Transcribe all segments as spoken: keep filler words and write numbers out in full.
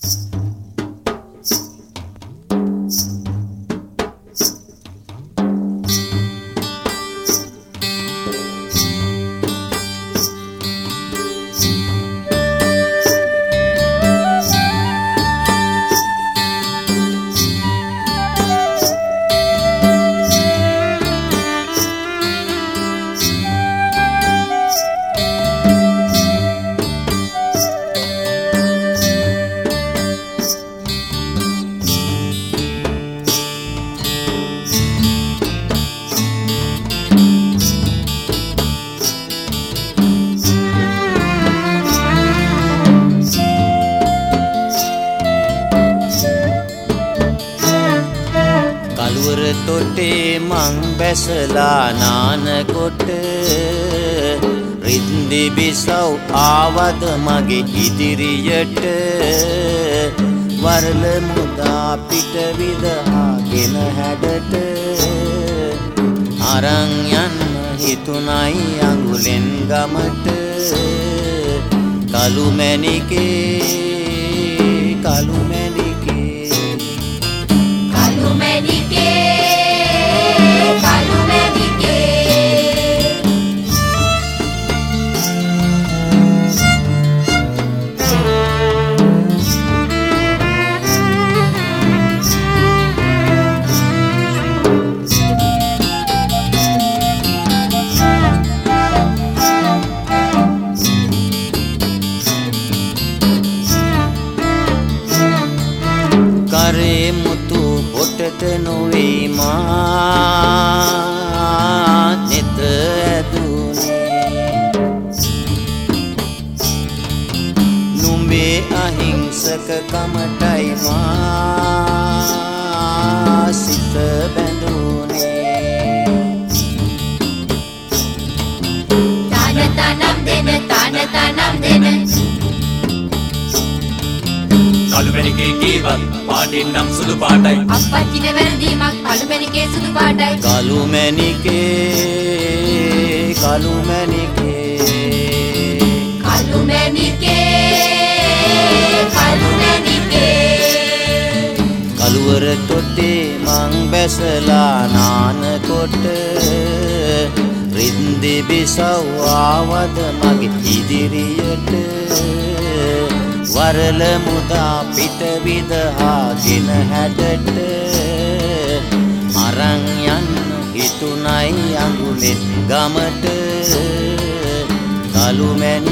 තොටේ මං බැසලා නානකොට රින්දි බිසව් ආවද මගේ ඉදිරියට වරල මුදා පිට විදහාගෙන හැඩට අරන් යන්න හිතුණයි අඟුලෙන් ගමට කළු මැණිකේ කළු මැණිකේ කළු මැණිකේ කළු මැණිකේ කරේ මුතු පොටට නොවේ මා නෙත ඇදුනේ නුඹේ අහිංසක කමටයි මා සිත බැඳුනේ තන තනම් දෙන තන තනම් දෙන කළු මැණිකේ කීවත් පාටින් නම් සුදු පාටයි අප්පච්චිට වැරදීමක් කළු මැණිකේ සුදු පාටයි කළු මැණිකේ කළු මැණිකේ කළු මැණිකේ කළු මැණිකේ කළුවර තොටේ මං බැසලා නානකොට රින්දි බිසව් ආවද මගේ ඉදිරියට වරල මුදා පිට විදහාගෙන හැඩට අරන් යන්න හිතුණයි අඟුලෙන් ගමට කළු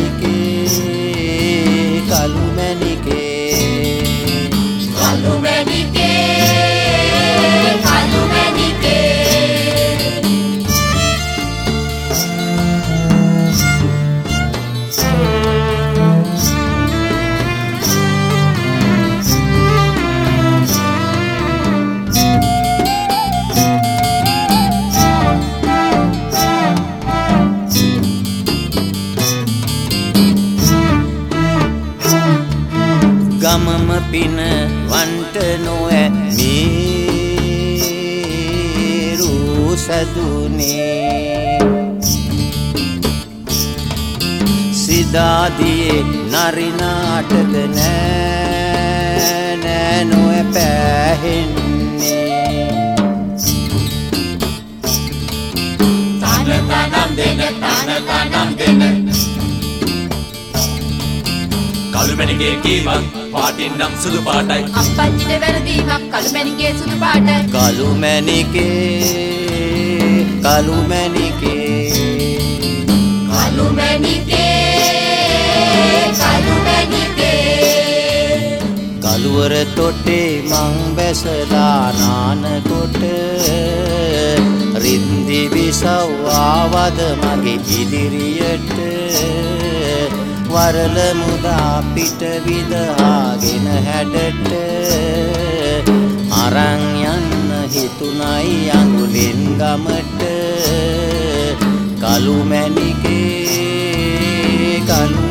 මැණිකේ කළු මැණිකේ කළු මැණිකේ කළු මැණිකේ ගමම පින වන්ට නොෑ මේරු සදුනේ සිදාදියේ නරිනාටද නෑ නෑ නොෑ පෑහෙන්නේ තන තනම් දෙන තන තනම් දෙන කළු මැණිකේ කීවත් පාටින් නම් සුදු පාටයි අප්පච්චිට වැරදීමක් කළු මැණිකේ සුදු පාටයි කළු මැණිකේ කළු මැණිකේ කළු මැණිකේ කළු මැණිකේ කළුවර තොටේ මං බැසලා නානකොට රින්දි බිසව් ආවද මගේ ඉදිරියට වරල මුදා පිට විදහාගෙන හැඩට අරන් යන්න හිතුණයි අඟුලෙන් ගමට කළු මැණිකේ කළු